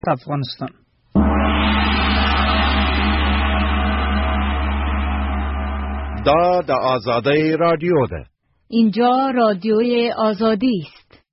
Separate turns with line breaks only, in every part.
افغانستان.
دا د آزادی رادیو ده.
اینجا رادیوی آزادی است.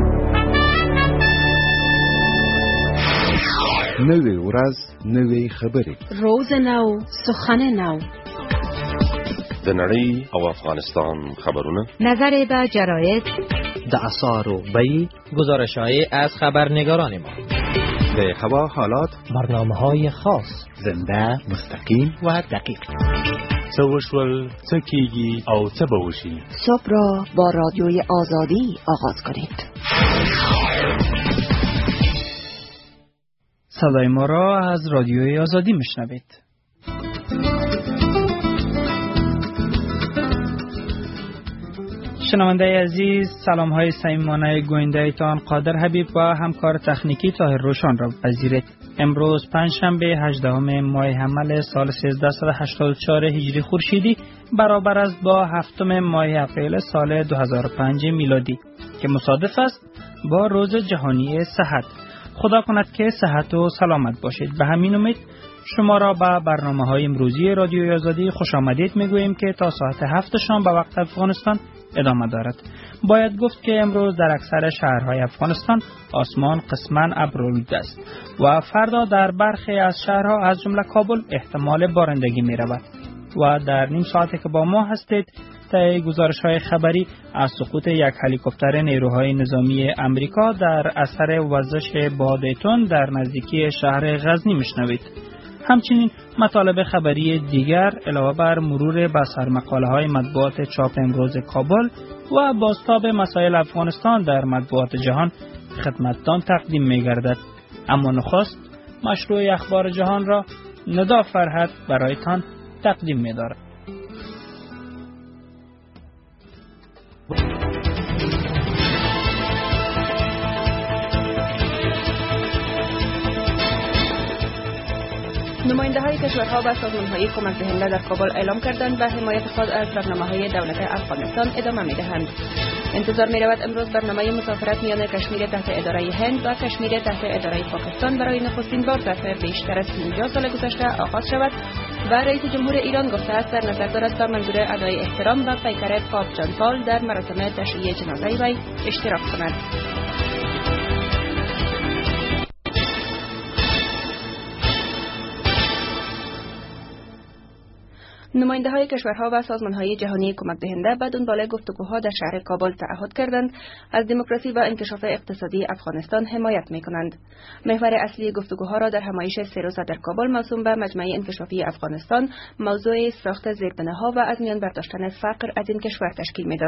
نوی ورځ نوی خبری،
روز نو سخن نو،
د نړۍ او افغانستان خبرونه،
نظر به جراید،
د آثار و بیان گزارش‌های از خبرنگاران ما،
د هوا حالات،
برنامه‌های خاص،
زنده، مستقیم و دقیق.
څه وشول، څه کیږي او څه به وشي.
صبح را با رادیوی آزادی آغاز کنید.
صدای ما را از رادیوی آزادی میشنوید. شنونده عزیز، سلام های صمیمانه گوینده تان قادر حبیب و همکار تکنیکی طاهر روشن را پذیرید. امروز پنجشنبه 18 ماه حمل سال 1384 هجری خورشیدی برابر است با 7 ماه اپریل سال 2005 میلادی که مصادف است با روز جهانی صحت. خدا کند که صحت و سلامت باشید. به همین امید شما را به برنامه‌های امروزی رادیوی آزادی خوش آمدید میگوییم که تا ساعت 7 شام به وقت افغانستان ادامه دارد. باید گفت که امروز در اکثر شهرهای افغانستان آسمان قسماً ابرآلوده است و فردا در برخی از شهرها از جمله کابل احتمال بارندگی می رود و در نیم ساعتی که با ما هستید طی گزارش‌های خبری از سقوط یک هلیکوپتر نیروهای نظامی امریکا در اثر وزش باد تند در نزدیکی شهر غزنی میشنوید. همچنین مطالب خبری دیگر علاوه بر مرور به سرمقاله‌های مطبوعات چاپ امروز کابل و بازتاب مسائل افغانستان در مطبوعات جهان خدمتتان تقدیم می‌گردد. اما نخست مشروع اخبار جهان را ندا فرهد برایتان تقدیم می‌دارد.
نماینده‌های کشورها و سازمان‌های کمک دهنده در کابل اعلام کردند به حمایت خود از برنامه‌های دولت افغانستان ادامه می‌دهند. انتظار می‌رود امروز برنامه مسافرت میان کشمیر تحت اداره هند و کشمیر تحت اداره پاکستان برای نخستین بار ظرف بیشتر از 50 سال گذشته آغاز شود و رئیس جمهور ایران گفته است در نظر دارد تا منظور ادای احترام به پیکر پاپ جان پال در مراسم تشییع جنازه وی اشتراک کند. نماینده‌های کشورها و سازمان‌های جهانی کمک دهنده به دنبال گفتگوها در شهر کابل تعهد کردند از دموکراسی و انکشاف اقتصادی افغانستان حمایت می‌کنند. محور اصلی گفتگوها را در همایش 3 روزه در کابل موسوم به مجمع انکشافی افغانستان موضوع ساخت زیربناها و از میان برداشتن فقر از این کشور تشکیل می‌داد.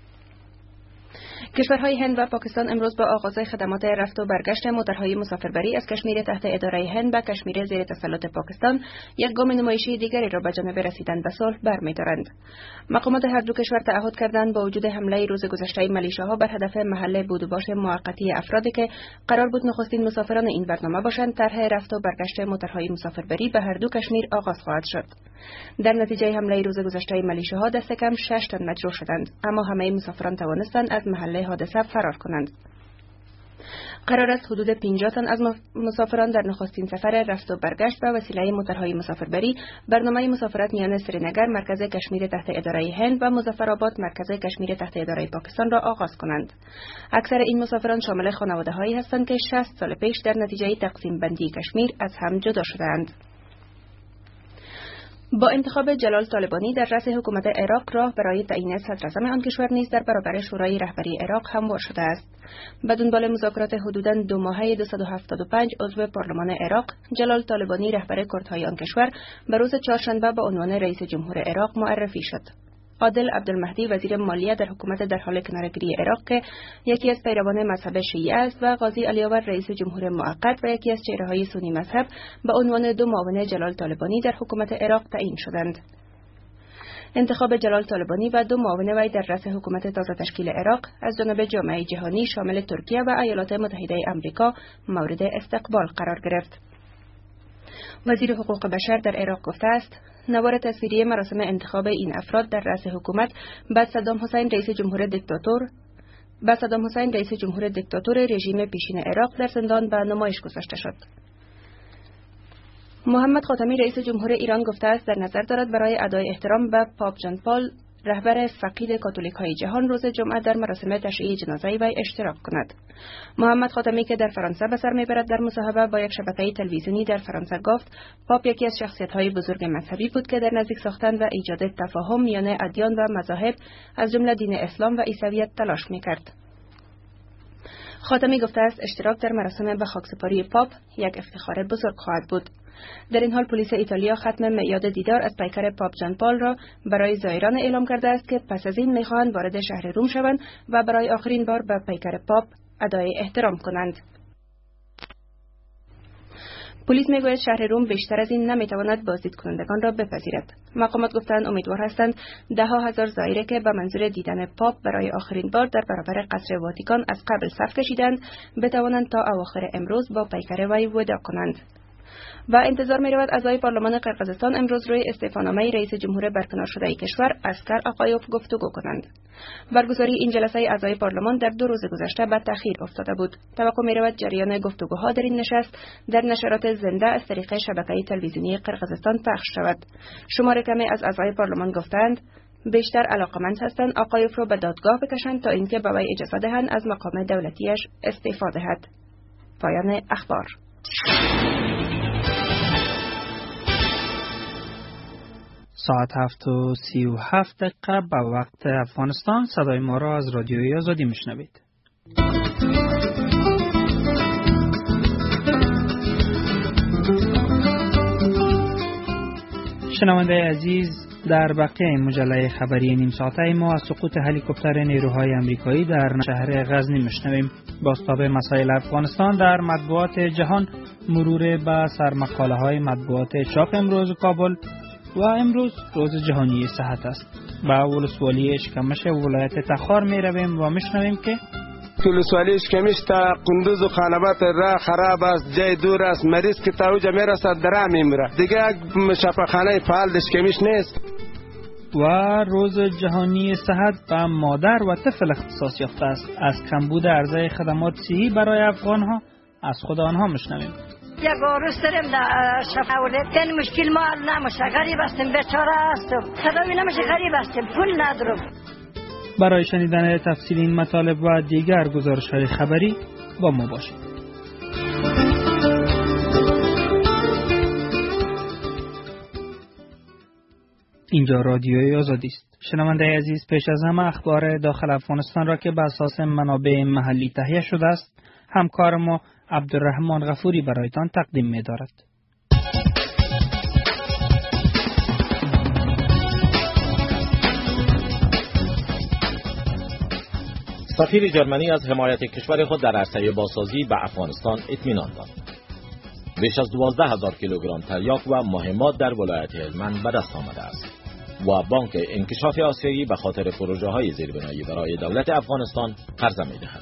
کشورهای هند و پاکستان امروز با آغاز خدمات رفت و برگشت موترهای مسافربری از کشمیر تحت اداره هند به کشمیر زیر تسلط پاکستان یک گام نمایشی دیگری را به جانب رسیدن به صلح برمی‌دارند. مقامات هر دو کشور تعهد کردند با وجود حمله روز گذشته ملیشه‌ها بر هدف محل بود و باش موقتی افرادی که قرار بود نخستین مسافران این برنامه باشند، طرح رفت و برگشت موترهای مسافربری به هر دو کشمیر آغاز خواهد شد. در نتیجه حمله روز گذشته ملیشه‌ها دست کم 6 تن مجروح شدند، اما همه مسافران توانستند از محل حادثه فرار کنند. قرار است حدود 50 تن از مسافران در نخستین سفر رفت و برگشت به وسیله موترهای مسافربری برنامه مسافرت میان سرینگر مرکز کشمیر تحت اداره هند و مظفرآباد مرکز کشمیر تحت اداره پاکستان را آغاز کنند. اکثر این مسافران شامل خانواده‌هایی هستند که 60 سال پیش در نتیجه تقسیم بندی کشمیر از هم جدا شدند. با انتخاب جلال طالبانی در رأس حکومت عراق راه برای تعیین صدراعظم آن کشور نیز در برابر شورای رهبری عراق هموار شده است. به دنبال مذاکرات حدوداً 2 ماهه 275 عضو پارلمان عراق، جلال طالبانی رهبر کردهای آن کشور به روز چهارشنبه به عنوان رئیس جمهور عراق معرفی شد. عادل عبدالمهدی وزیر مالیه در حکومت در حال کناره‌گیری عراق که یکی از پیروان مذهب شیعه است و قاضی علی‌آور رئیس جمهور موقت و یکی از چهره‌های سنی مذهب به عنوان 2 معاون جلال طالبانی در حکومت عراق تعیین شدند. انتخاب جلال طالبانی و 2 معاون وی در رأس حکومت تازه تشکیل عراق از جانب جامعه جهانی شامل ترکیه و ایالات متحده آمریکا مورد استقبال قرار گرفت. وزیر حقوق بشر در عراق گفته است نوار تصویری مراسم انتخاب این افراد در رأس حکومت بعد صدام حسین رئیس جمهور دیکتاتور و صدام حسین رئیس جمهور دیکتاتور رژیم پیشین عراق در زندان به نمایش گذاشته شد. محمد خاتمی رئیس جمهور ایران گفته است در نظر دارد برای ادای احترام به پاپ ژان پل رهبر فقید کاتولیک‌های جهان روز جمعه در مراسم تشییع جنازه وی اشتراک کند. محمد خاتمی که در فرانسه به سر میبرد در مصاحبه با یک شبکه تلویزیونی در فرانسه گفت پاپ یکی از شخصیت‌های بزرگ مذهبی بود که در نزدیک ساختن و ایجاد تفاهم میان ادیان و مذاهب از جمله دین اسلام و عیسویت تلاش میکرد. خاتمی گفته است اشتراک در مراسم به خاکسپاری پاپ یک افتخار بزرگ خواهد بود. در این حال پلیس ایتالیا ختم میعاد دیدار از پیکر پاپ ژان پل را برای زائران اعلام کرده است که پس از این می‌خواهند وارد شهر روم شوند و برای آخرین بار به پیکر پاپ ادای احترام کنند. پلیس میگوید شهر روم بیشتر از این نمیتواند بازدید کنندگان را بپذیرد. مقامات گفتند امیدوار هستند ده‌ها هزار زائر که به منظور دیدن پاپ برای آخرین بار در برابر قصر واتیکان از قبل صف کشیدند بتوانند تا اواخر امروز با پیکر وی وداع کنند. و انتظار می رود اعضای پارلمان قرقیزستان امروز روی استعفانامه رئیس جمهور برکنار شده کشور اسکر آقایوف گفتگو کنند. برگزاری این جلسه اعضای پارلمان در 2 روز گذشته به تأخیر افتاده بود. توقع می رود جریان گفتگوها در این نشست در نشرات زنده از طریق شبکه تلویزیونی قرقیزستان پخش شود. شمار کمی از اعضای پارلمان گفتند بیشتر علاقمند هستند آقایوف را به دادگاه بکشند تا اینکه به وی اجازه دهند از مقام دولتیش استعفا دهد. پایان اخبار.
ساعت 7:37 به وقت افغانستان. صدای ما را از رادیوی آزادی میشنوید. شنونده عزیز، در بقیه مجله خبری نیم ساعته ما از سقوط هلیکوپتر نیروهای آمریکایی در شهر غزنی میشنویم. بازتاب مسائل افغانستان در مطبوعات جهان، مرور به سرمقاله های مطبوعات چاپ امروز کابل و امروز روز جهانی صحت است. با ولسوالی اشکمش ولایت تخار می رویم و میشنویم که
ولسوالی اشکمش تا قندوز و خانبات راه خراب است، جای دور است، مریض که تا اوجا میرسد درا میمیره، دیگه شفاخانه فعال اشکمش نیست.
و روز جهانی صحت به مادر و طفل اختصاص یافته است. از کمبود عرضه خدمات صحی برای افغانها از خود آنها میشنویم.
یک عروس داریم در شفاولت، این مشکل ما نمیشه، غریب هستیم، بیچاره هستیم، خداوی نمیشه، غریب هستیم، پول ندارم.
برای شنیدن تفصیل این مطالب و دیگر گزارش‌های خبری با ما باشید. اینجا رادیوی آزادی است. شنونده عزیز، پیش از همه اخبار داخل افغانستان را که بر اساس منابع محلی تهیه شده است، همکار ما عبدالرحمن غفوری برایتان تقدیم می دارد.
سفیر جرمنی از حمایت کشور خود در عرصه بازسازی به افغانستان اطمینان داد. بیش از 12,000 کیلوگرم تریاک و مهمات در ولایت هلمند به دست آمده است و بانک انکشاف آسیایی به خاطر پروژه های زیربنایی برای دولت افغانستان قرضه می دهد.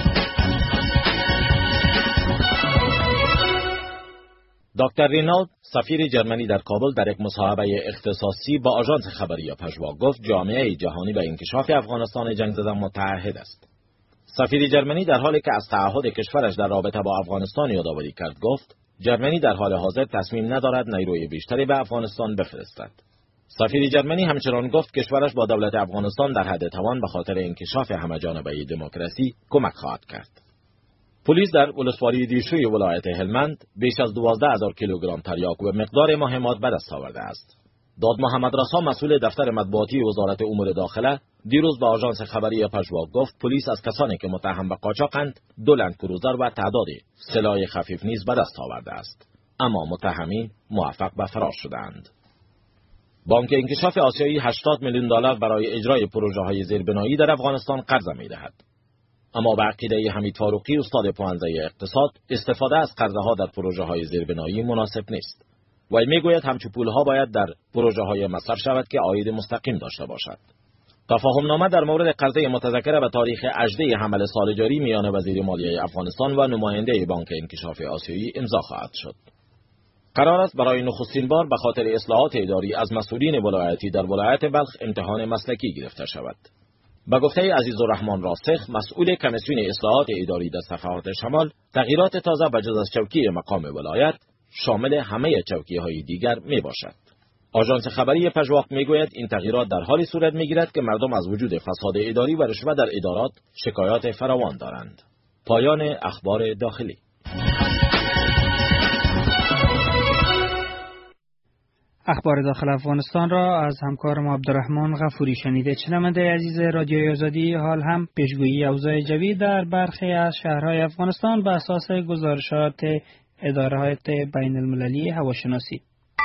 دکتر رینالد، سفیر جرمنی در کابل، در یک مصاحبه اختصاصی با آژانس خبری پژوا گفت جامعه جهانی به انکشاف افغانستان جنگ زده متعهد است. سفیر جرمنی در حالی که از تعهد کشورش در رابطه با افغانستان یادآوری کرد گفت جرمنی در حال حاضر تصمیم ندارد نیروی بیشتری به افغانستان بفرستد. سفیر جرمنی همچنان گفت کشورش با دولت افغانستان در حد توان به خاطر انکشاف همه‌جانبه دموکراسی کمک خواهد کرد. پلیس در ولسوالی دیرشوی ولایت هلمند بیش از 12,000 کیلوگرم تریاک و مقدار مهمات به دست آورده است. داد محمد رسا، مسئول دفتر مطبوعاتی وزارت امور داخله، دیروز به آژانس خبری پژوا گفت پلیس از کسانی که متهم به قاچاقند 2 لندکروزر و تعداد سلاح خفیف نیز به دست آورده است، اما متهمین موفق به فرار شدند. بانک انکشاف آسیایی 80 میلیون دلار برای اجرای پروژه‌های زیربنایی در افغانستان قرضه می‌دهد. اما به عقیده حمید فاروقی، استاد پوهنده اقتصاد، استفاده از قرضه‌ها در پروژه‌های زیربنایی مناسب نیست. وی میگوید همچون پول‌ها باید در پروژه‌های مصرف شود که عاید مستقیم داشته باشد. تفاهمنامه در مورد قرضه متذکره به تاریخ 18 حمل سال جاری میان وزیر مالیه افغانستان و نماینده بانک انکشاف آسیایی امضا خواهد شد. قرار است برای نخستین بار به خاطر اصلاحات اداری از مسئولین ولایتی در ولایت بلخ امتحان مسلکی گرفته شود. با گفته عزیزالرحمن راسخ، مسئول کمیسیون اصلاحات اداری در صفحات شمال، تغییرات تازه بجز از چوکی مقام ولایت شامل همه چوکی‌های دیگر میباشد. آژانس خبری پژواک میگوید این تغییرات در حالی صورت میگیرد که مردم از وجود فساد اداری و رشوه در ادارات شکایات فراوان دارند. پایان اخبار داخلی.
اخبار داخل افغانستان را از همکارم عبدالرحمن غفوری شنیده. شنونده عزیز رادیوی آزادی، حال هم پیشگویی اوضاع جوی در برخی از شهرهای افغانستان بر اساس گزارشات ادارات بین المللی هواشناسی.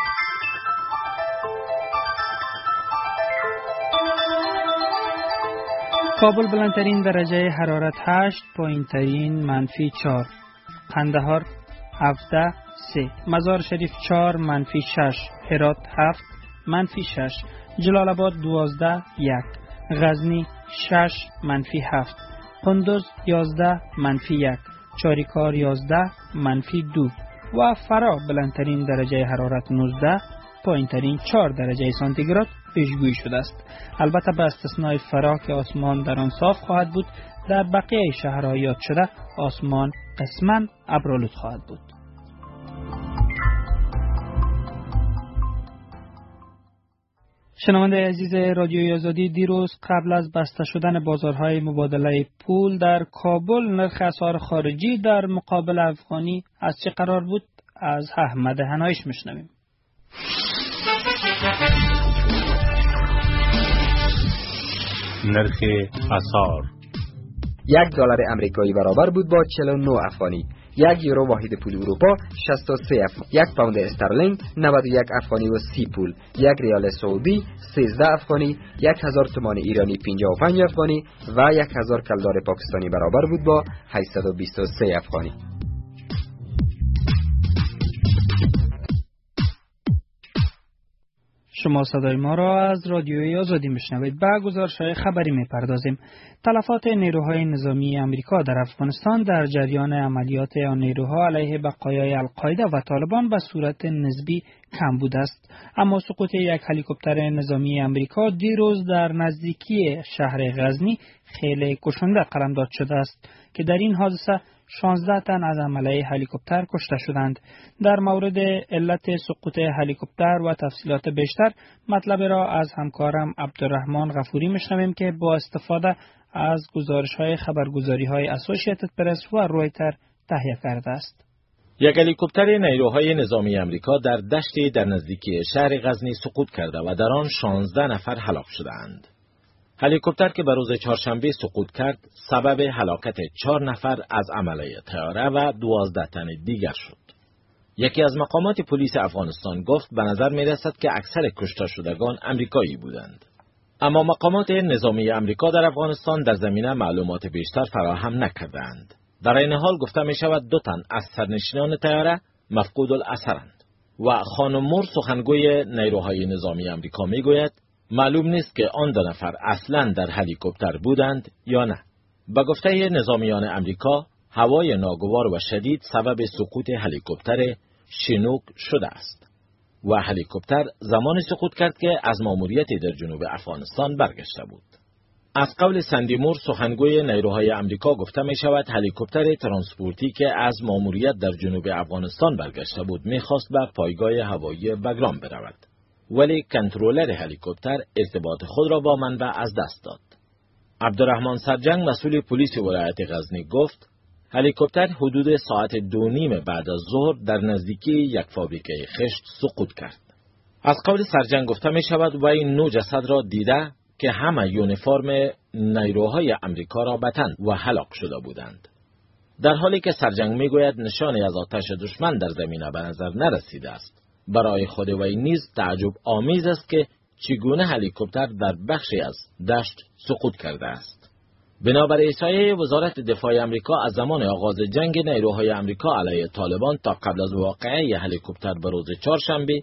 کابل بلندترین درجه حرارت 8، پایینترین -4، قندهار 17-3، مزار شریف 4-6، هرات 7-6، جلال آباد 12-1، غزنی 6-7، قندوز 11-1، چاریکار 11-2 و فرا بلندترین درجه حرارت 19، پایینترین 4 درجه سانتیگراد پیشگویی شده است. البته به استثنای فرا که آسمان در آن صاف خواهد بود، در بقیه شهرها یاد شده آسمان قسماً ابرآلود خواهد بود. شنونده عزیز رادیوی آزادی، دیروز قبل از بسته شدن بازارهای مبادله پول در کابل، نرخ اسعار خارجی در مقابل افغانی از چه قرار بود؟ از احمد هنایش میشنویم.
نرخ اسعار:
$1 امریکایی برابر بود با 49 افغانی. 1 یورو واحد پول اروپا 63 افغانی. 1 پوند استرلینگ 91 افغانی و 30 پول. 1 ریال سعودی 13 افغانی. 1000 تومان ایرانی 55 افغانی و 1000 کلدار پاکستانی برابر بود با 823 افغانی.
شما صدای ما را از رادیوی آزادی میشنوید. به گزارش‌های خبری میپردازیم. تلفات نیروهای نظامی امریکا در افغانستان در جریان عملیات آن نیروها علیه بقایای القاعده و طالبان به صورت نسبی کم بوده است، اما سقوط یک هلیکوپتر نظامی امریکا دیروز در نزدیکی شهر غزنی خیلی کشنده قلمداد شده است که در این حادثه 16 تن از عمله هلیکوپتر کشته شدند. در مورد علت سقوط هلیکوپتر و تفصیلات بیشتر مطلب را از همکارم عبدالرحمن غفوری میشنویم که با استفاده از گزارش‌های خبرگزاری‌های اسوسییتد پرس و رویتر تهیه کرده است.
یک هلیکوپتر نیروهای نظامی امریکا در دشتی در نزدیکی شهر غزنی سقوط کرده و در آن 16 نفر هلاک شدند. هلیکوپتر که به روز چهارشنبه سقوط کرد، سبب هلاکت 4 نفر از عمله طیاره و 12 تن دیگر شد. یکی از مقامات پلیس افغانستان گفت به نظر می رسد که اکثر کشته شدگان امریکایی بودند. اما مقامات نظامی امریکا در افغانستان در زمینه معلومات بیشتر فراهم نکردند. در این حال گفته می شود 2 تن از سرنشینان طیاره مفقود الاثرند و خانم مور، سخنگوی نیروهای نظامی امریکا، می گوید معلوم نیست که آن 2 نفر اصلاً در هلیکوپتر بودند یا نه. به گفته نظامیان امریکا، هوای ناگوار و شدید سبب سقوط هلیکوپتر شینوک شده است و هلیکوپتر زمان سقوط کرد که از ماموریتی در جنوب افغانستان برگشته بود. از قول سندی مور، سخنگوی نیروهای امریکا، گفته می شود هلیکوپتر ترانسپورتی که از ماموریت در جنوب افغانستان برگشته بود میخواست به پایگاه هوایی بگرام برود، ولی کنترلر هلیکوپتر ارتباط خود را با منبع از دست داد. عبدالرحمن سرجنگ، مسئول پلیس ولایت غزنی، گفت هلیکوپتر حدود ساعت 2:30 بعد از ظهر در نزدیکی یک فابریکه خشت سقوط کرد. از قول سرجنگ گفته می شود وی 9 جسد را دیده که همه یونیفرم نیروهای امریکا را به تن و هلاک شده بودند. در حالی که سرجنگ می گوید نشانی از آتش دشمن در زمینه به نظر نرسیده است. برای خود وی نیز تعجب آمیز است که چگونه هلیکوپتر در بخشی از دشت سقوط کرده است. بنابر احصایه وزارت دفاع امریکا، از زمان آغاز جنگ نیروهای امریکا علیه طالبان تا قبل از واقعه هلیکوپتر به روز چهارشنبه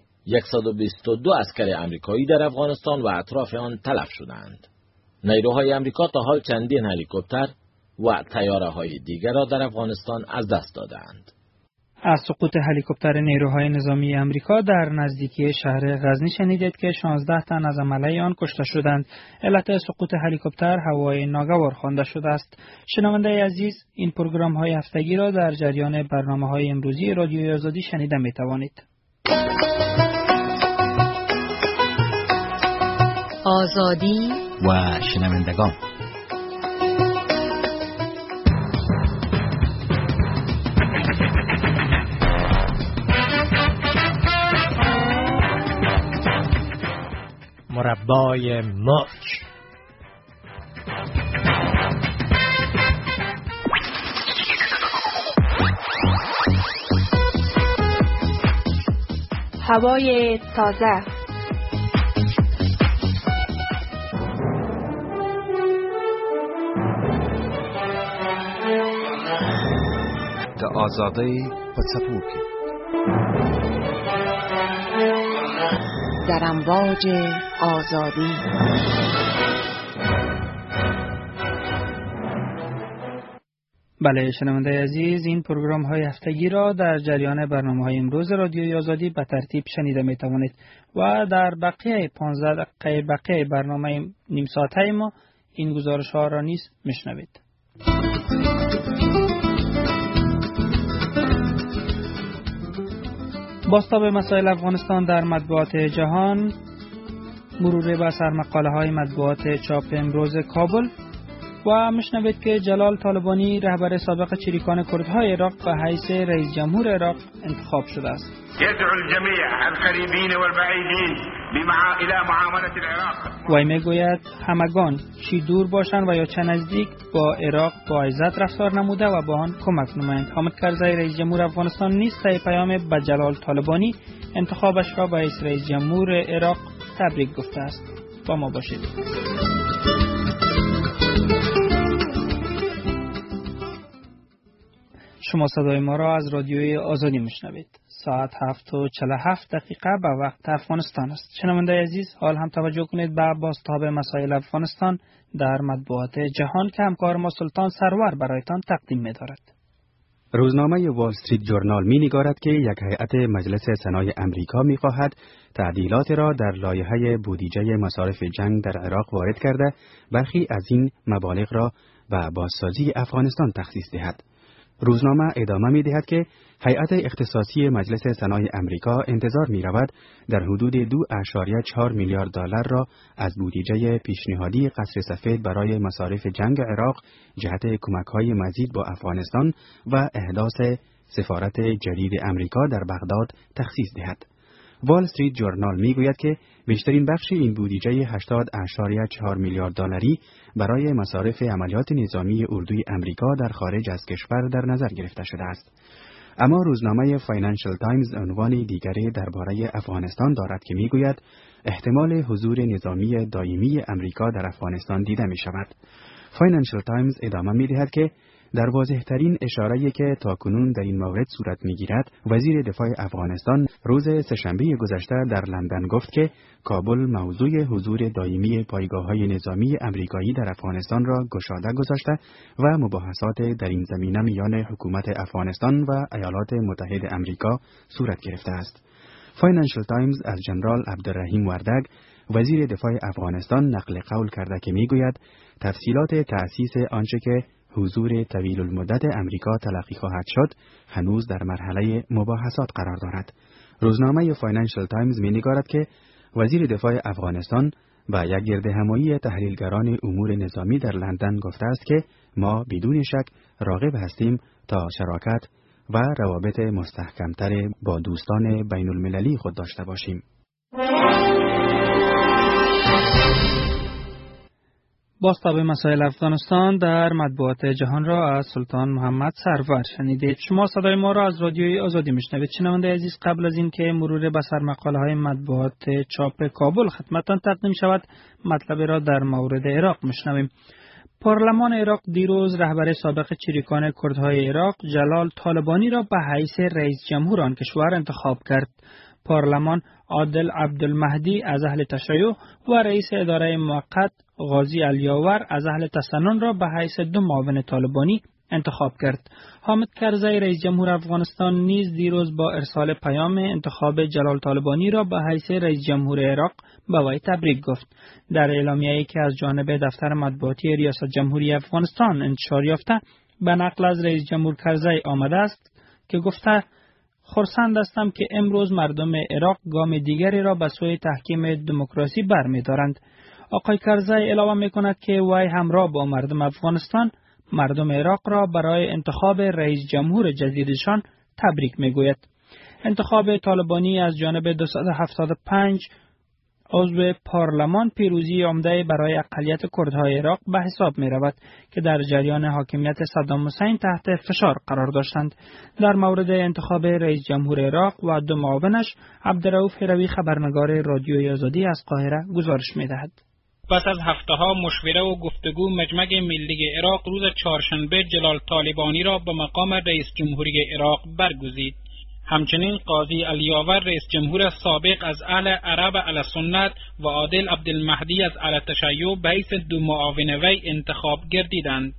122 عسکر امریکایی در افغانستان و اطراف آن تلف شدند. نیروهای امریکا تا حال چندین هلیکوپتر و طیاره‌های دیگر را در افغانستان از دست دادند.
از سقوط هلیکوپتر نیروهای نظامی آمریکا در نزدیکی شهر غزنی شنیدید که 16 تن از عمله آن کشته شدند. علت سقوط هلیکوپتر هوای ناگوار خوانده شده است. شنونده عزیز، این پروگرام های هفتگی را در جریان برنامه های امروزی رادیوی آزادی شنیده می توانید.
آزادی
و شنوندگان،
مربای مرچ.
هوای تازه.
د آزادۍ په څپو کې
در امواج آزادی.
بله شنونده عزیز، این پروگرام های هفتگی را در جریان برنامه های امروز رادیوی آزادی به ترتیب شنیده می توانید و در بقیه 15 دقیقه بقیه برنامه نیم ساعته ما این گزارش ها را نیز میشنوید. بازتاب مسائل افغانستان در مطبوعات جهان، مرور به سرمقاله های مطبوعات چاپ امروز کابل و مشنوید که جلال طالبانی رهبر سابق چریکان کردهای عراق به حیث رئیس جمهور عراق انتخاب شده است.
يدعو الجميع القريبين والبعيدين الى معاونة العراق.
وی میگوید همگان چی دور باشند و یا چه نزدیک با عراق با عزت رفتار نموده و با آن کمک نمایند. حامد کرزی رئیس جمهور افغانستان نیز طی پیام به جلال طالبانی انتخابش را به حیث رئیس جمهور عراق تبریک گفته است. با ما باشید. شما صدای ما را از رادیوی آزادی میشنوید. ساعت 7:47 به وقت افغانستان است. شنونده عزیز، حال هم توجه کنید به بازتاب مسائل افغانستان در مطبوعات جهان که همکار ما سلطان سرور برایتان تقدیم می‌دارد.
روزنامه وال استریت جورنال می‌نگارد که یک هیئت مجلس سنای امریکا می‌خواهد تعدیلات را در لایحه بودجه مصارف جنگ در عراق وارد کرده برخی از این مبالغ را به بازسازی افغانستان تخصیص دهد. روزنامه ادامه می دهد که هیئت اختصاصی مجلس سنای امریکا انتظار می رود در حدود 2.4 میلیارد دلار را از بودجه پیشنهادی قصر سفید برای مصارف جنگ عراق جهت کمک‌های مزید با افغانستان و احداث سفارت جدید امریکا در بغداد تخصیص دهد. وال استریت جورنال می گوید که بیشترین بخش این بودجه 80.4 میلیارد دلاری برای مصارف عملیات نظامی اردوی امریکا در خارج از کشور در نظر گرفته شده است. اما روزنامه فاینانشل تایمز عنوان دیگری درباره افغانستان دارد که می گوید احتمال حضور نظامی دائمی امریکا در افغانستان دیده می شود. فاینانشل تایمز ادامه می دهد که در واضح‌ترین اشاره‌ای که تاکنون در این مورد صورت می‌گیرد، وزیر دفاع افغانستان روز سه‌شنبه گذشته در لندن گفت که کابل موضوع حضور دائمی پایگاه‌های نظامی آمریکایی در افغانستان را گشاده گذاشته و مباحثات در این زمینه میان حکومت افغانستان و ایالات متحده آمریکا صورت گرفته است. فاینانشل تایمز از جنرال عبدالرحیم وردگ وزیر دفاع افغانستان نقل قول کرده که می‌گوید تفصیلات تأسیس آنچه که حضور طویل المدت امریکا تلقی خواهد شد هنوز در مرحله مباحثات قرار دارد. روزنامه فاینانشل تایمز می‌نگارد که وزیر دفاع افغانستان با یک گردهمایی تحلیلگران امور نظامی در لندن گفته است که ما بدون شک راغب هستیم تا شراکت و روابط مستحکمتر با دوستان بین المللی خود داشته باشیم.
بازتاب مسائل افغانستان در مطبوعات جهان را از سلطان محمد سرور شنیدید. شما صدای ما را از رادیوی آزادی میشنوید. شنونده عزیز، قبل از این که مرور به سرمقاله های مطبوعات چاپ کابل خدمتتان تقدیم شود، مطلب را در مورد عراق میشنویم. پارلمان عراق دیروز رهبر سابق چریکان کردهای عراق جلال طالبانی را به حیث رئیس جمهور آن کشور انتخاب کرد. پارلمان عادل عبدالمهدی از اهل تشیع و رئیس اداره موقت غازی علیاور از اهل تسنن را به حیث دو معاون طالبانی انتخاب کرد. حامد کرزی رئیس جمهور افغانستان نیز دیروز با ارسال پیام انتخاب جلال طالبانی را به حیث رئیس جمهور عراق به وی تبریک گفت. در اعلامیه‌ای که از جانب دفتر مطبوعاتی ریاست جمهوری افغانستان انتشار یافته، به نقل از رئیس جمهور کرزی آمده است که گفته خرسند هستم که امروز مردم عراق گام دیگری را به سوی تحکیم دموکراسی برمی‌دارند. آقای کرزی علاوه می‌کند که وی همراه با مردم افغانستان مردم عراق را برای انتخاب رئیس جمهور جدیدشان تبریک می‌گوید. انتخاب طالبانی از جانب 275 عضو پارلمان پیروزی عمده برای اقلیت کردهای عراق به حساب می رود که در جریان حاکمیت صدام حسین تحت فشار قرار داشتند. در مورد انتخاب رئیس جمهور عراق و دو معاونش، عبدالرؤوف هروی خبرنگار رادیوی آزادی از قاهره گزارش می دهد.
پس از هفته‌ها مشوره و گفتگو، مجمع ملی عراق روز چهارشنبه جلال طالبانی را به مقام رئیس جمهوری عراق برگزید. همچنین قاضی الیاور رئیس جمهور سابق از اهل عرب علی سنت و عادل عبدالمهدی از اهل تشیع به حیث دو معاون وی انتخاب گردیدند.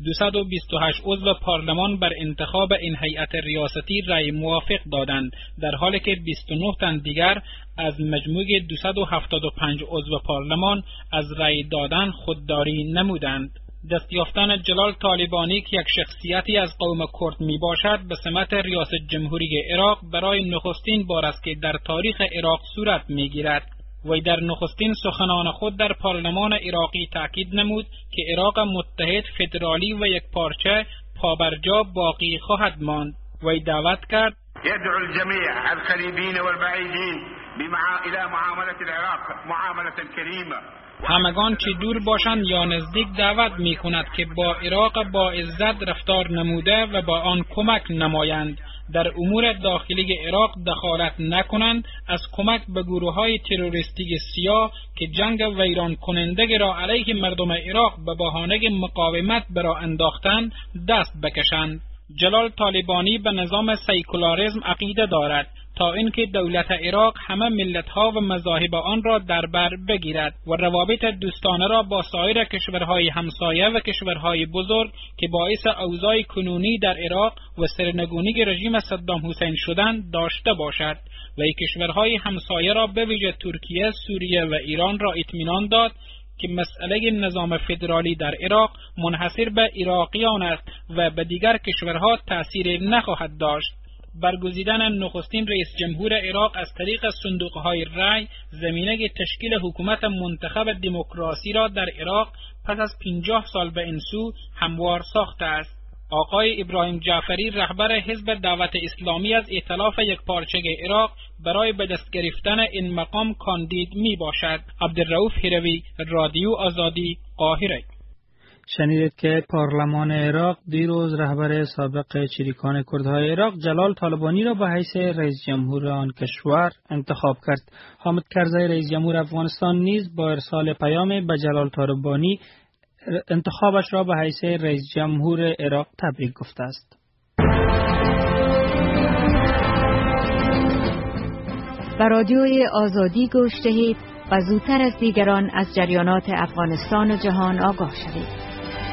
228 عضو پارلمان بر انتخاب این هیئت ریاستی رأی موافق دادند، در حالی که 29 تن دیگر از مجموع 275 عضو پارلمان از رأی دادن خودداری نمودند. دستیافتن جلال طالبانی که یک شخصیتی از قوم کرد می باشد به سمت ریاست جمهوری عراق برای نخستین بار است که در تاریخ عراق صورت می گیرد. وی در نخستین سخنان خود در پارلمان عراقی تاکید نمود که عراق متحد، فدرالی و یک پارچه پابرجا باقی خواهد ماند. وی دعوت کرد
يدعو الجميع القريبين والبعيدين الى معامله العراق معامله كريمه.
همگان چه دور باشند یا نزدیک دعوت می کند که با عراق با عزت رفتار نموده و با آن کمک نمایند. در امور داخلی عراق دخالت نکنند، از کمک به گروه‌های تروریستی سیاه که جنگ ویران کننده را علیه مردم عراق به بهانه مقاومت برا انداختند دست بکشند. جلال طالبانی به نظام سیکولاریسم عقیده دارد تا اینکه دولت عراق همه ملت‌ها و مذاهب آن را در بر بگیرد و روابط دوستانه را با سایر کشورهای همسایه و کشورهای بزرگ که باعث اوضاع کنونی در عراق و سرنگونی رژیم صدام حسین شدن داشته باشد و این کشورهای همسایه را به ویژه ترکیه، سوریه و ایران را اطمینان داد که مسئله نظام فدرالی در عراق منحصر به عراقیان است و به دیگر کشورها تأثیر نخواهد داشت. برگزیدن نخستین رئیس جمهور عراق از طریق صندوق‌های رای زمینه تشکیل حکومت منتخب دموکراسی را در عراق پس از 50 سال به این سو هموار ساخته است. آقای ابراهیم جعفری رهبر حزب دعوت اسلامی از ائتلاف یک پارچه عراق برای به دست گرفتن این مقام کاندید می باشد. عبدالرؤوف هروی، رادیو آزادی، قاهره.
شنیدید که پارلمان عراق دیروز رهبر سابق چریکان کردهای عراق جلال طالبانی را به حیث رئیس جمهور آن کشور انتخاب کرد. حامد کرزی رئیس جمهور افغانستان نیز با ارسال پیام به جلال طالبانی انتخابش را به حیث رئیس جمهور عراق تبریک گفته است.
به رادیوی آزادی گوش دهید و زودتر از دیگران از جریانات افغانستان و جهان آگاه شوید.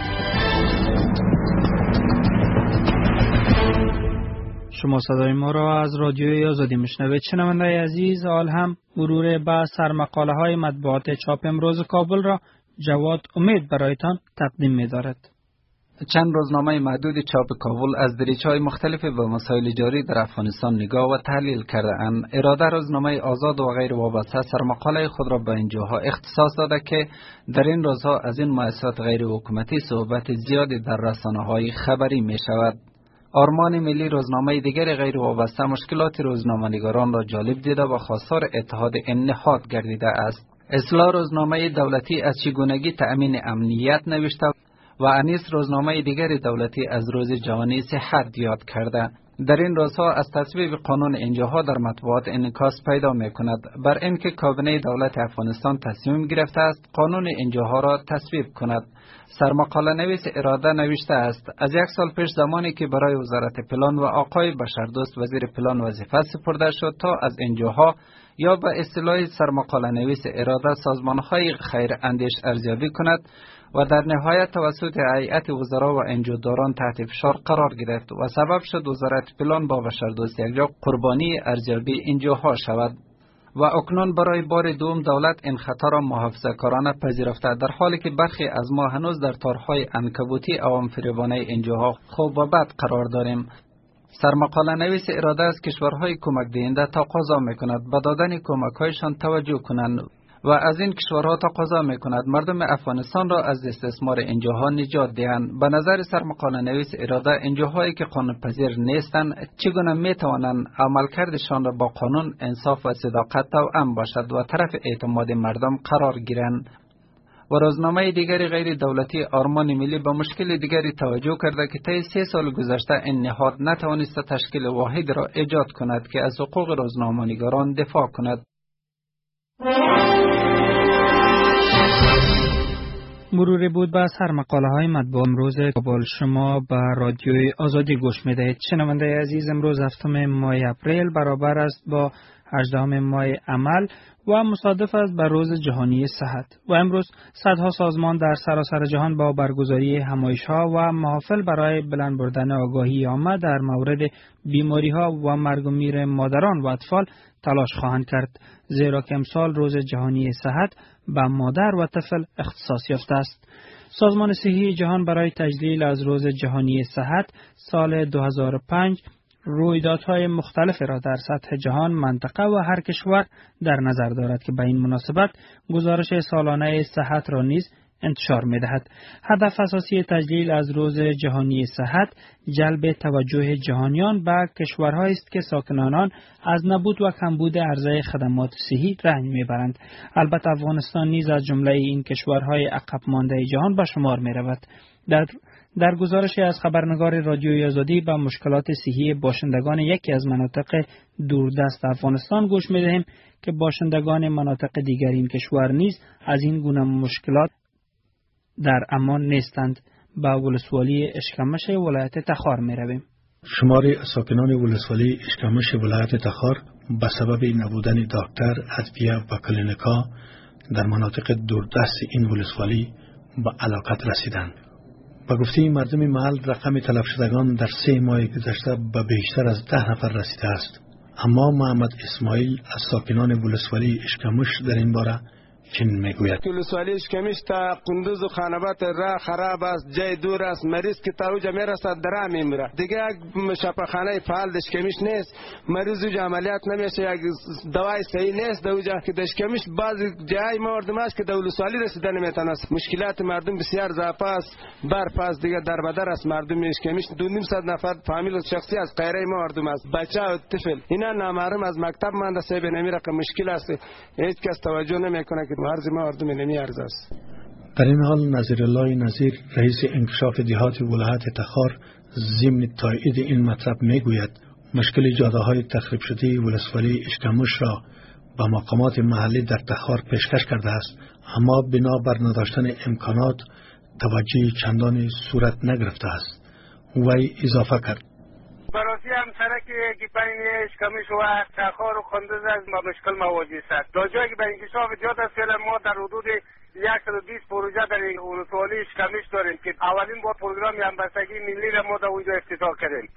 شما صدای ما را از رادیوی آزادی میشنوید. شنونده عزیز، حال هم مرور به سرمقاله های مطبوعات چاپ امروز کابل را جواد امید برایتان تقدیم می‌دارد.
چند روزنامه معدود چاپ کابل از دریچه‌های مختلف به مسائل جاری در افغانستان نگاه و تحلیل کرده‌اند. اراده روزنامه آزاد و غیر وابسته سرمقاله خود را به این جاها اختصاص داده که در این روزها از این مؤسسات غیر حکومتی صحبت زیادی در رسانه‌های خبری می‌شود. آرمان ملی روزنامه دیگر غیر وابسته مشکلات روزنامه‌نگاران را جالب دیده و خواستار اتحاد این نهاد گردیده است. اصلاح روزنامه دولتی از چگونگی تأمین امنیت نوشته و انیس روزنامه دیگر دولتی از روز جهانی صحت یاد کرده. در این روزها از تصویب قانون اینجاها در مطبوعات انعکاس پیدا می کند بر اینکه کابینه دولت افغانستان تصمیم گرفته است قانون اینجاها را تصویب کند. سرمقاله نویس اراده نوشته است از یک سال پیش زمانی که برای وزارت پلان و آقای بشردوست وزیر پلان وظیفه سپرده شد تا از اینجاها یا به اصطلاح سرمقاله نویس اراده سازمان‌های خیر اندیش ارزیابی کند و در نهایت توسط هیئت وزرا و انجوداران تحت فشار قرار گرفت و سبب شد وزارت پلان با بشردوستی یکجا قربانی ارزیابی NGOها شود و اکنون برای بار دوم دولت این خطر را محافظه‌کارانه پذیرفته، در حالی که برخی از ما هنوز در تارهای عنکبوتی عوام فریبانه NGOها خوب و بد قرار داریم. سرمقاله نویس اراده از کشورهای کمک دهنده تقاضا میکند به دادن کمک‌هایشان توجه کنند و از این کشورها تقاضا میکند مردم افغانستان را از استثمار NGOها نجات دهند. به نظر سرمقاله نویس اراده NGOهایی که قانون پذیر نیستند چگونه میتوانند عملکردشان را با قانون، انصاف و صداقت توأم باشد و طرف اعتماد مردم قرار گیرند. و روزنامه دیگری غیر دولتی آرمان ملی به مشکل دیگری توجه کرده که طی 3 سال گذشته این نهاد نتوانسته تشکیل واحد را ایجاد کند که از حقوق روزنامه‌نگاران دفاع کند.
مروری بود به هر مقاله های مطبوع امروز کابل. شما به رادیوی آزادی گوش میدهید. شنونده عزیز، امروز 7 ماه اپریل برابر است با 18 ماه عمل و مصادف است به روز جهانی صحت. و امروز صدها سازمان در سراسر جهان با برگزاری همایش‌ها و محافل برای بلند بردن آگاهی عامه در مورد بیماری‌ها و مرگ و میر مادران و اطفال تلاش خواهند کرد، زیرا که امسال روز جهانی صحت به مادر و طفل اختصاص یافته است. سازمان صحی جهان برای تجلیل از روز جهانی صحت سال 2005 رویدادهای مختلف را در سطح جهان، منطقه و هر کشور در نظر دارد که به این مناسبت گزارش سالانه صحت را نیز انتشار می‌دهد. هدف اساسی تجلیل از روز جهانی صحت جلب توجه جهانیان به کشورهایی است که ساکنان آن از نبود و کمبود عرضه خدمات صحی رنج می‌برند. البته افغانستان نیز از جمله این کشورهای عقب مانده جهان به شمار می‌رود. در گزارشی از خبرنگار رادیوی آزادی به مشکلات صحی باشندگان یکی از مناطق دوردست افغانستان گوش می‌دهیم که باشندگان مناطق دیگر این کشور نیز از این گونه مشکلات در امان نیستند. به ولسوالی اشکمش ولایت تخار می‌رویم.
شمار ساکنان ولسوالی اشکمش ولایت تخار به سبب نبودن دکتر، ادویه و کلینیکا در مناطق دوردست این ولسوالی به هلاکت رسیدند. با گفته مردم محل رقم تلف شدگان در 3 ماه گذشته به بیشتر از 10 نفر رسیده است. اما محمد اسماعیل از ساکنان ولسوالی اشکمش در این باره چین میگوید.
ولسوالی اشکمش تا قندوز و خانبات راه خراب است، جای دور است، مریض که تا اوجا میرسد در میمیره. دیگه یک شفاخانه فعال اشکمش نیست، مریض اوجا عملیات نمیشه، یک دوای صحیح نیست در اوجا که اشکمش بعضی جای مردم است که در ولسوالی رسیدن نمیتونه. مشکلات مردم بسیار ضعف است، برف است، دیگه در بدر است. مردم اشکمش 200 نفر فامیل شخصی از غیره مردم است، بچه و طفل اینا نامحرم از مکتب مانده سه به نمیره که مشکل است، هیچ کس توجه نمیکنه که مرز مردم نمیارزه است.
در این حال نظیرالله نظیر رئیس انکشاف دهات ولایت تخار ضمن تایید این مطلب میگوید مشکل جاده‌های تخریب شده ولسوالی اشکمش را به مقامات محلی در تخار پیشکش کرده است، اما بنا بر نداشتن امکانات توجه چندانی صورت نگرفته است. وی اضافه کرد:
برای هم سرکی که بین اشکمش و تخار و قندوز از مشکل مواجه است. در جایی که به انکشاف جاده است ما در حدود 120 پروژه در این ولسوالی اشکمش داریم که اولین بار پروگرام همبستگی ملی را ما در اونجا افتتاح کردیم.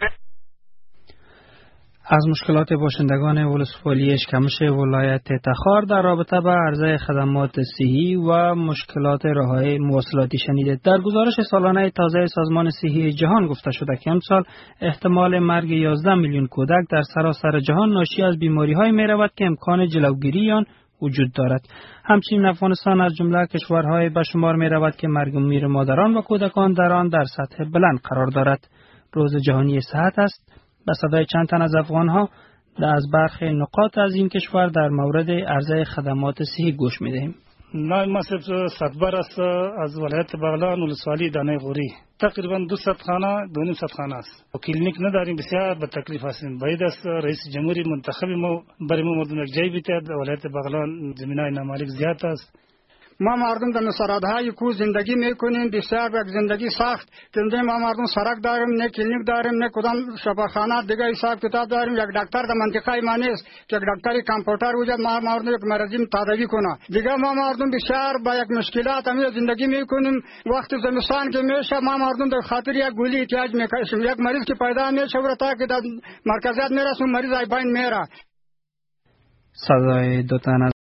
از مشکلات باشندگان ولسوالی اشکمش ولایت تخار در رابطه با عرضه خدمات صحی و مشکلات راههای مواصلاتی شنیدید. در گزارش سالانه تازه سازمان صحی جهان گفته شده که امسال احتمال مرگ 11 میلیون کودک در سراسر جهان ناشی از بیماری‌های می‌رود که امکان جلوگیری آن وجود دارد. همچنین افغانستان از جمله کشورهای به شمار می‌رود که مرگ و میر مادران و کودکان در آن در سطح بلند قرار دارد. روز جهانی صحت است. به صدای چند تن از افغان‌ها از برخی نقاط از این کشور در مورد عرضه خدمات صحی گوش می‌دهیم.
نام مسجد صدبر است از ولایت بغلان ولسوالی دانه غوری. تقریبا 200 خانه 200 خانه است. کلینیک نداریم، بسیار به تکلیف هستیم. باید است رئیس جمهوری منتخب ما برای ما مردم یک جای بیتد. ولایت بغلان زمینای نامالک زیاد است.
ما مردم در مسارادهای کو زندگی میکنیم، بسیار یک زندگی سخت که ما مردم سرک داریم، نه کلینیک داریم، نه کدام شفاخانه دیگه حساب کتاب داریم. یک دکتر در منطقه ما نیست که یک دکتری کامپیوتر وجود ما مردم یک مریضی تداوی کنه. دیگه ما مردم بسیار با یک مشکلات همین زندگی میکنیم. وقت زمستان که میشه ما مردم در خاطر یک گولی احتیاج میکنیم. یک مریض که پیدا میشه و تا که در مرکزیت میرسه مریض ای باین میره.
صدای دو تن